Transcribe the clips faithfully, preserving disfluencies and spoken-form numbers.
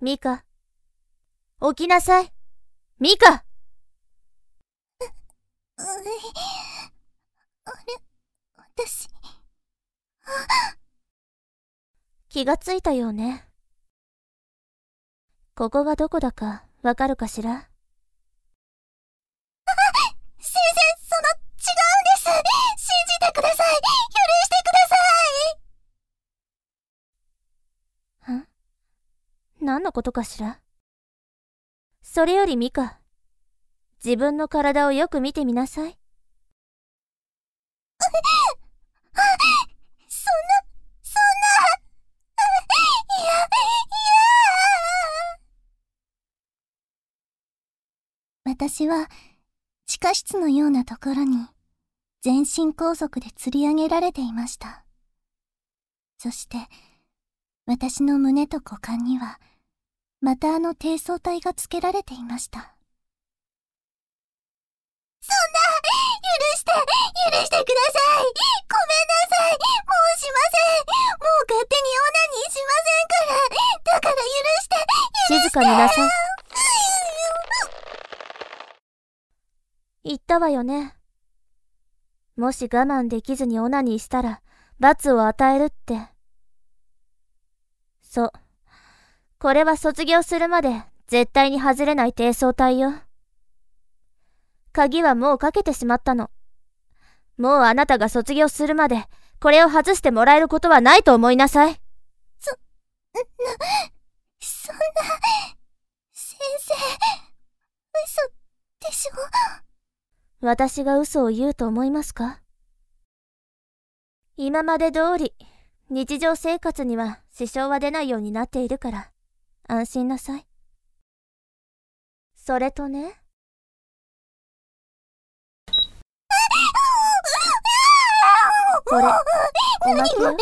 ミカ。起きなさい。ミカ。 う、うい、あれ、私。 気がついたようね。ここがどこだかわかるかしら？ あ、先生、その、違うんです。信じてください。許してください。 ん？何のことかしら？それよりミカ、自分の体をよく見てみなさい。 そんな、そんな、いや、いや。私は、地下室のようなところに、全身拘束で吊り上げられていました。そして、私の胸と股間には、またあの低層体がつけられていました。そんな、許して、許してください。ごめんなさい。もうしません。もう勝手にオナニーしませんから。だから許して、許して。 静かになさい。言ったわよね。もし我慢できずにオナニーしたら罰を与えるって。そう。これは卒業するまで絶対に外れない低層体よ。鍵はもうかけてしまったの。もうあなたが卒業するまでこれを外してもらえることはないと思いなさい。 そ、な、そんな、先生、嘘でしょ？ 私が嘘を言うと思いますか？今まで通り日常生活には支障は出ないようになっているから安心なさい。それとね、これおまけよ。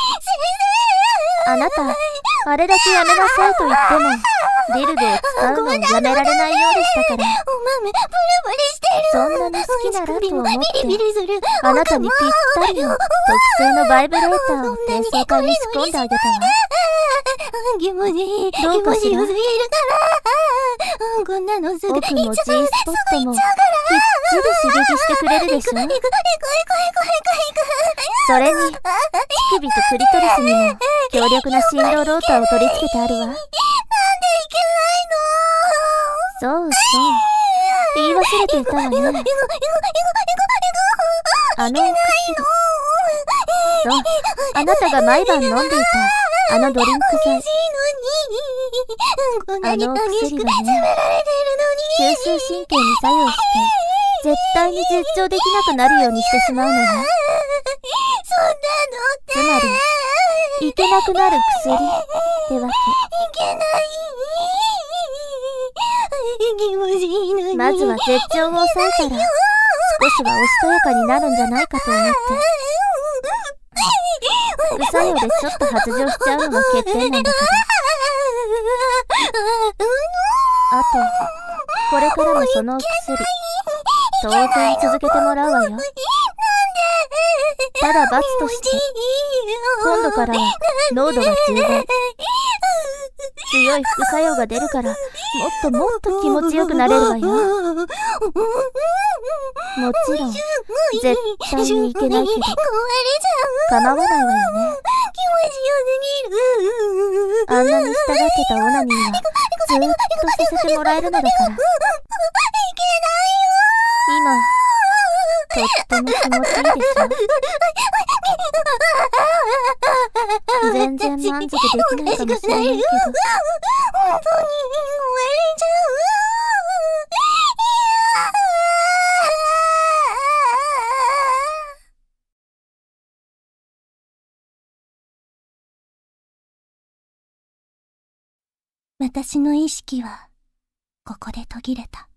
あなたあれだけやめなさいと言ってもディルドを使うのをやめられないようでしたから。 お豆ブルブルしてる。 そんなに好きならと思ってビリビリする。 あなたにぴったりの特製のバイブレーターを低層体に仕込んであげたわ。 気持ちいい。 どうかしら？ 気持ちよすぎるから。こんなのすぐ奥の G スポットもきっちり刺激してくれるでしょ。 行く行く行く行く行く行く。 それに乳首とクリトリスにも強力な振動ローターを取り付けてあるわ。 なんでいけないの？ そうそう、言い忘れていたわね。あのお薬、そう、あなたが毎晩飲んでいたあのドリンク剤。あのお薬はね、中枢神経に作用して絶対に絶頂できなくなるようにしてしまうのよ。 そんなのってつまりいけなくなる薬ってわいけない。気持ちいいのけ。 に。 まずは絶頂を抑えたら少しはおしとやかになるんじゃないかと思って。副作用でちょっと発情しちゃうのが欠点なんだけど。あとこれからもそのお薬当然続けてもらうわよ。ただ罰として今度からは濃度がじゅうばい、強い副作用が出るからもっともっと気持ちよくなれるわよ。もちろん絶対にいけないけど構わないわよね。あんなに従ってたオナニーはずーっとさせてもらえるのだから。今とっても気持ちいいでしょ。全然満足できないかもしれないけど、 本当に壊れちゃう。私の意識はここで途切れた。